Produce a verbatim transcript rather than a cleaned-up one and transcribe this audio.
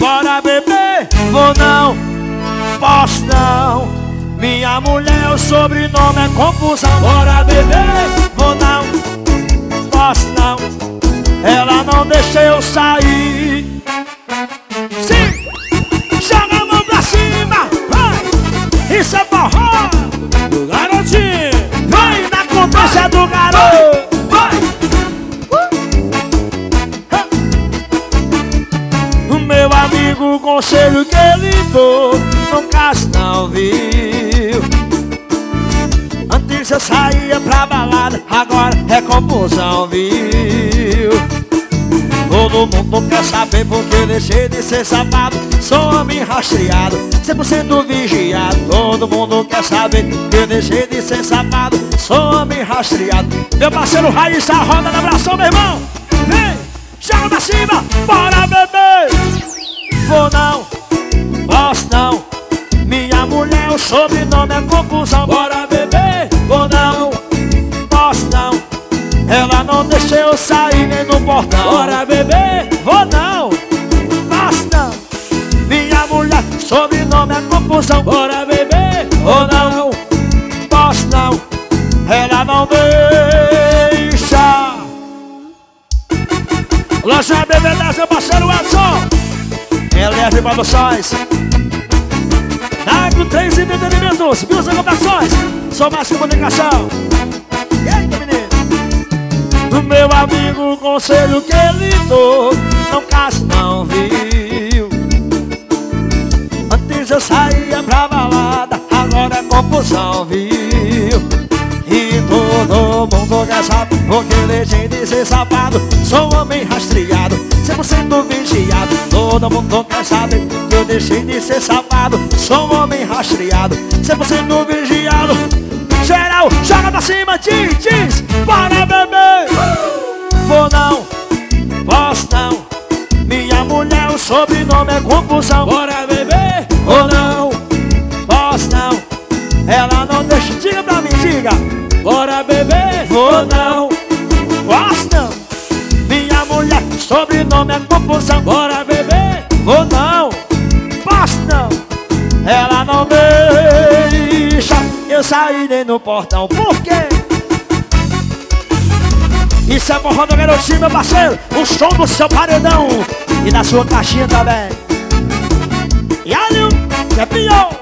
bora beber. Vou não, posso não. Minha mulher, o sobrenome é confusão. Bora beber. Vou não, posso não. Ela não deixa eu sair. Sim, joga a mão pra cima, vai. Isso é forró do garotinho. Vai na conversa do garoto. Vai. O meu amigo, o conselho que ele deu, não caso não, viu? Antes eu saía pra balada, agora é confusão, viu? Todo mundo quer saber porque eu deixei de ser safado. Sou homem rastreado, cem por cento vigiado. Todo mundo quer saber que eu deixei de ser safado. Sou homem rastreado. Meu parceiro Raiz, a roda na abração, meu irmão. Vem, joga pra cima, bora beber. Vou não, posso não. Minha mulher, o sobrenome é confusão. Bora beber. Vou não, posso não. Ela não deixa eu sair nem no portão. Bora beber. Vou não, posso não. Minha mulher, sobrenome é confusão. Bora beber. Vou não, posso não. Ela não deixa. Loja B B dez, meu parceiro Edson. L F Produções. Dago três Entretenimentos, Bilza Contações. Sou mais comunicação. Eita, menino. Do meu amigo, o conselho que ele deu, não caso não, viu? Antes eu saía pra balada, agora é confusão, viu? E todo mundo quer saber porque eu deixei de ser safado. Sou homem rastreado, cem por cento vigiado. Todo mundo quer saber que eu deixei de ser safado. Sou homem rastreado, cem por cento vigiado. Geral, joga pra cima, diz, diz, bora beber. Vou não, posso não. Minha mulher, o sobrenome é confusão. Bora beber. Vou não, posso não. Ela não deixa, diga pra mim, diga. Bora beber. Vou não, posso não. Minha mulher, sobrenome é confusão. Bora beber. Vou não, posso não. Ela não deixa eu sair nem no portão. Por quê? Isso é forró do garotinho, meu parceiro. O som do seu paredão e da sua caixinha também. E ali, é pior.